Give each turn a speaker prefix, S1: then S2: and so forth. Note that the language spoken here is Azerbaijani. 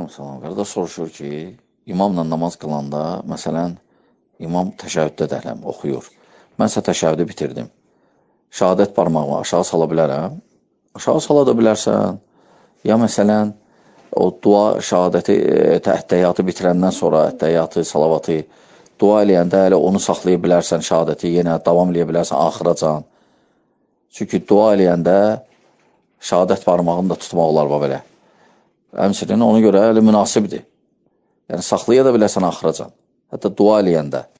S1: Salam. Qardaş soruşur ki, imamla namaz qılanda, məsələn, imam təşəhhüddə dəhləm, oxuyur. Mənsə təşəhhüdü bitirdim. Şəhadət barmağımı aşağı sala bilərəm. Aşağı sala da bilərsən. Ya məsələn, o dua şəhadəti, əhəttəyyatı bitirəndən sonra, əhəttəyyatı, salavatı dua eləyəndə hələ onu saxlaya bilərsən, şəhadəti yenə davam eləyə bilərsən axıracan. Çünki dua eləyəndə şəhadət barmağını da tutmaq olar belə. Həmçinin ona görə münasibdir. Yəni, saxlaya da bilərsən axıracan. Hətta dua eləyəndə.